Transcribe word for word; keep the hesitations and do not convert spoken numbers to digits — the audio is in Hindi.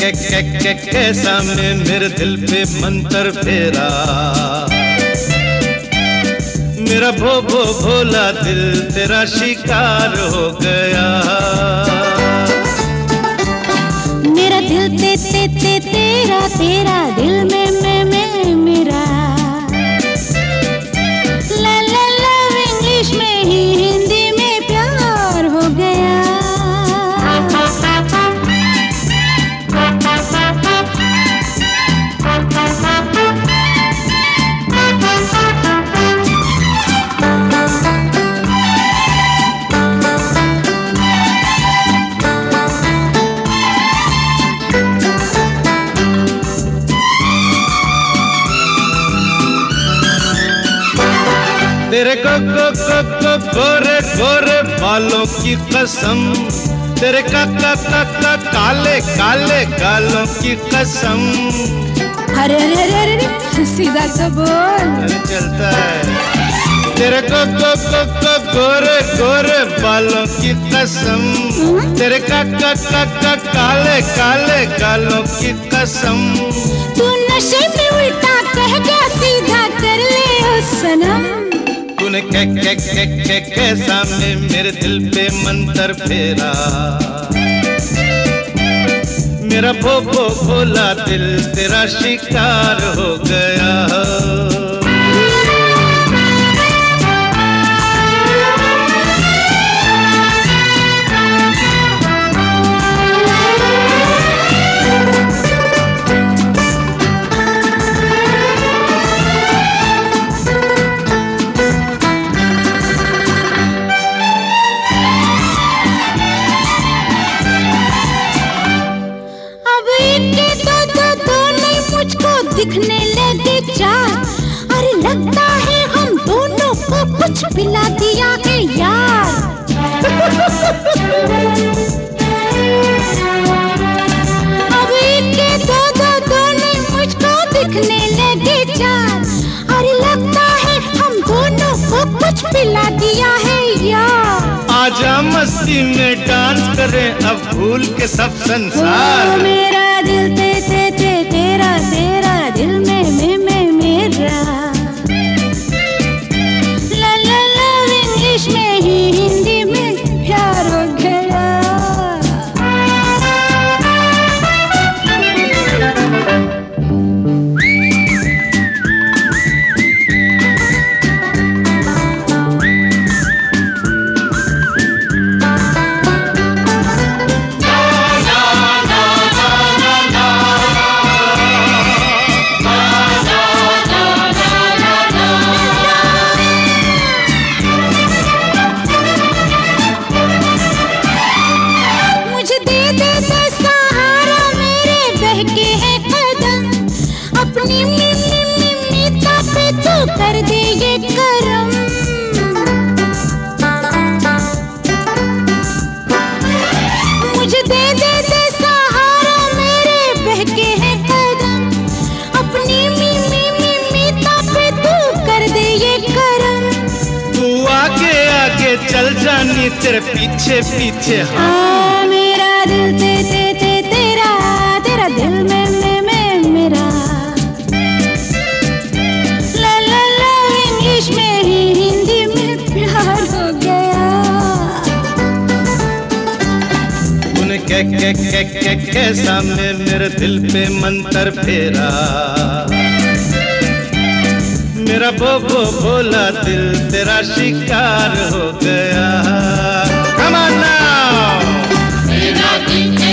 कै कै कै कैसा मैं मेरे दिल पे मंतर फेरा, मेरा भो भो भोला दिल तेरा शिकार हो गया। मेरा दिल ते ते ते तेरा तेरा दिल में मैं मैं मेरा। ला ला लव इंग्लिश में ही हिंदी में प्यार हो गया। तेरे को को को को गोरे गोरे बालों की कसम, तेरे का का का का काले काले गालों की कसम। अरे अरे अरे अरे सीधा तो बोल। अरे चलता है। तेरे को को को को गोरे गोरे बालों की कसम, तेरे का का का का काले काले गालों की कसम। तू नशे में उल्टा कह गया सीधा कर ले ओ सनम। तूने कै कै कै कै कैसा मैं मेरे दिल पे मंतर फेरा, मेरा भो भो भोला दिल तेरा शिकार हो गया। दिखने लगे चार, अरे लगता है हम दोनों को कुछ पिला दिया है यार। अब एक के दो दो दोनों मुझको दिखने लगे चार, अरे लगता है हम दोनों को कुछ पिला दिया है यार। आजा मस्ती में डांस करें अब भूल के सब संसार। मेरा दिल ते ते ते तेरा तेरा दिल में मैं मैं मेरा। ला ला लव इंग्लिश में ही हिंदी में प्यार हो गया। अपनी मिमी मिमीता पे तू कर दे ये करम। मुझे दे दे दे सहारा मेरे बहके हैं कदम। अपनी मिमी मिमीता पे तू कर दे ये करम। तू आगे आगे चल जानी तेरे पीछे पीछे हाँ। मेरा दिल ते ते ते तेरा तेरा दिल में मैं मैं मेरा। में ही हिंदी में प्यार हो गया। तूने कै कै कै कै कैसा मैं मेरे दिल पे मंतर फेरा, मेरा भो भो भोला दिल तेरा शिकार हो गया। Come on now!